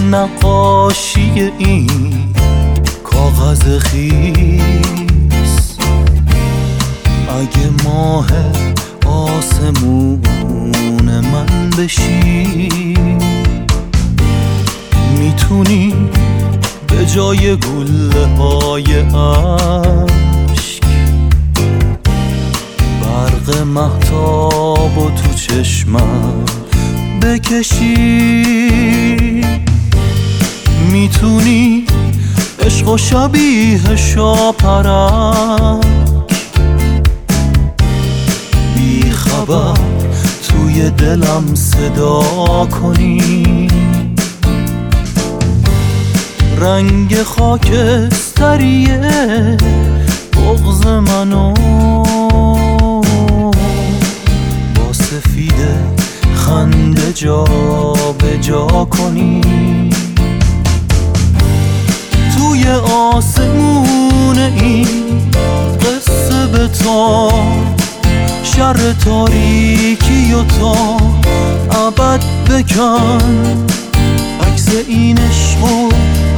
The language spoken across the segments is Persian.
نقاشی این کاغذ خیس. اگه ماه آسمون من بشی، میتونی به جای گله های عشق برق مهتاب و تو چشمم بکشی. میتونی عشق و شبیه شاپرک بی خبر توی دلم صدا کنی. رنگ خاکستریه بغض منو با سفید خنده جا به جا کنی. توی آسمون این قصه به تا شر تاریکی و تا ابد بکن. عکس این عشق و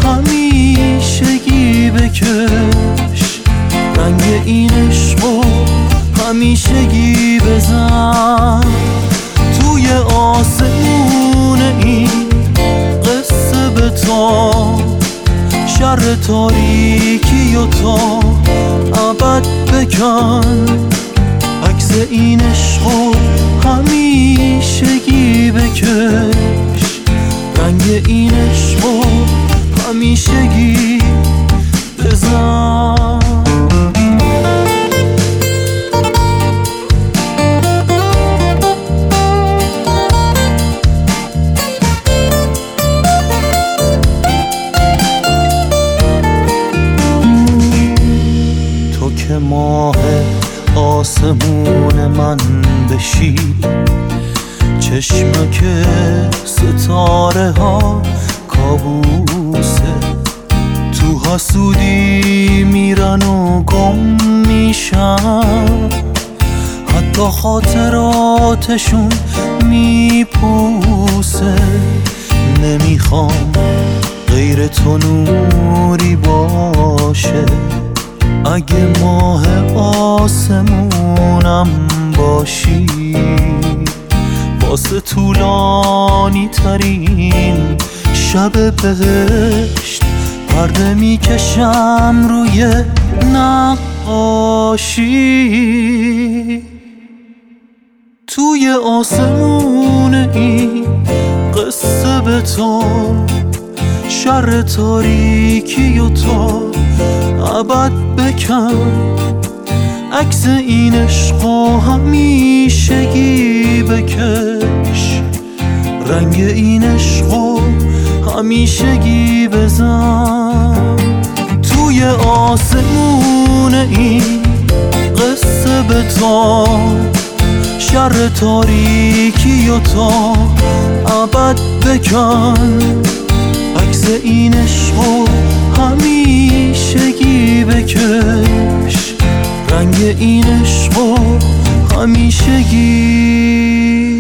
همیشگی بکش. رنگ این عشق و همیشگی بزن. توی آسمون این قصه به تا شر تاریکی و تا ابد بکن. عکس این عشق و همیشگی بکش. رنگ این عشق و همیشگی بزن. تو که ماه آسمون من بشی، چشمه که ستاره ها کابوسه. تو حسودی میرن و گم میشن، حتی خاطراتشون میپوسه. نمیخوام غیر تو نوری باشه. اگه ماه آسمونم باشی، واسه طولانی ترین شب بهشت پرده میکشم روی نقاشی. توی آسمون این قصه به تا شر تاریکی و تا ابد بکن. عکس این عشق و همیشگی بکش. رنگ این عشق و همیشگی بزن. توی آسمون این قصه به تا شر تاریکی و تا ابد بکن. عکس این عشق و همیشگی بکش. رنگ این عشق و همیشگی